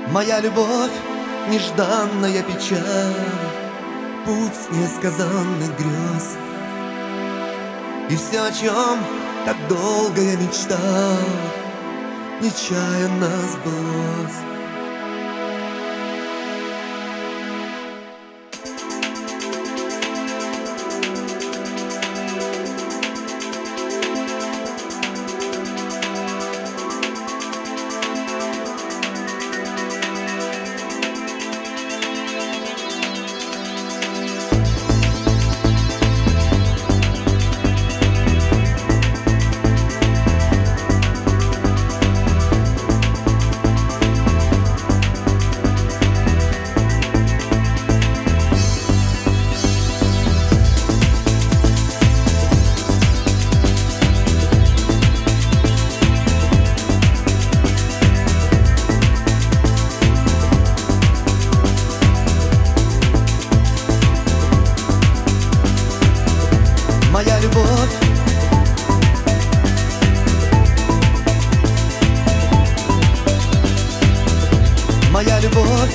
Моя любовь, нежданная печаль, путь несказанных грез. И все, о чем так долго я мечтал, нечаянно сбылось. Моя любовь, моя любовь,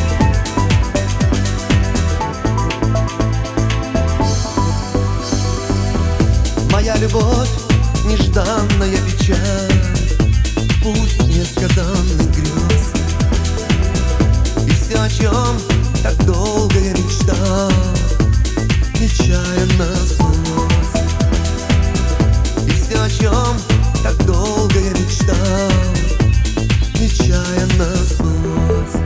моя любовь, нежданная печаль, путь несказанных грез. И все, о чем так долго я мечтал, нечаянно сбылось. Все, о чем так долго я мечтал, нечаянно сбылось.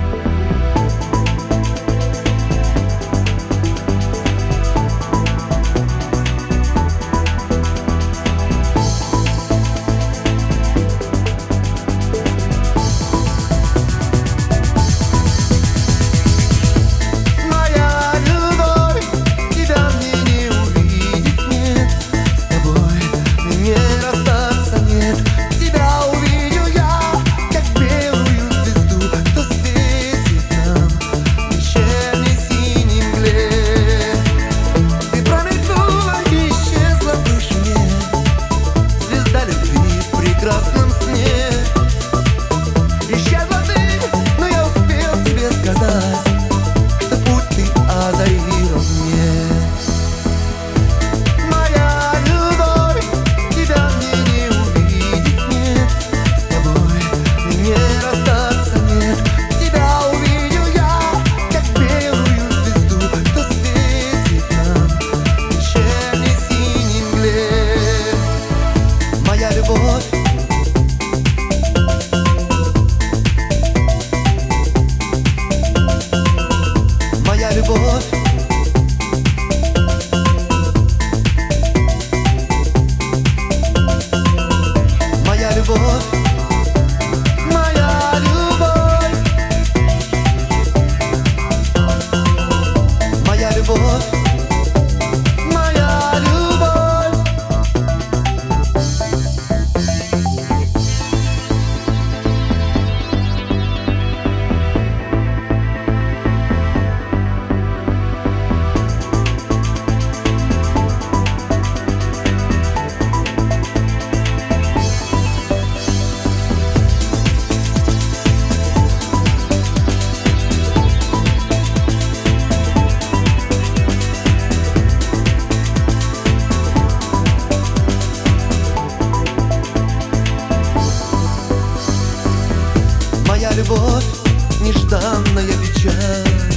Моя любовь, нежданная печаль,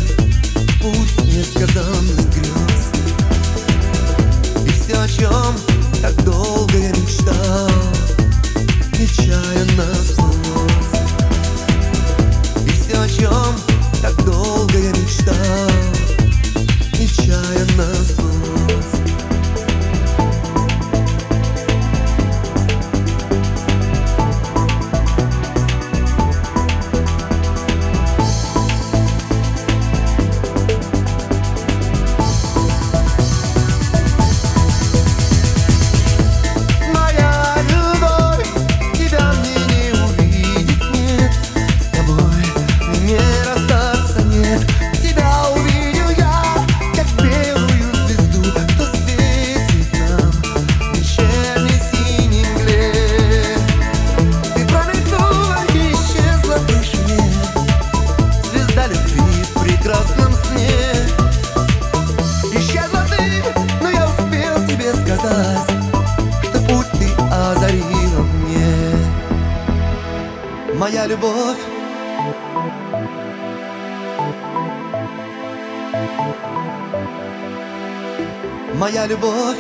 путь несказанных грез. И все, о чем так долго я мечтал, нечаянно сбылось. И все, о чем так долго я мечтал, нечаянно сбылось. Моя любовь, тебя мне не увидеть. мечтать, что путь ты озарила мне. Моя любовь, моя любовь,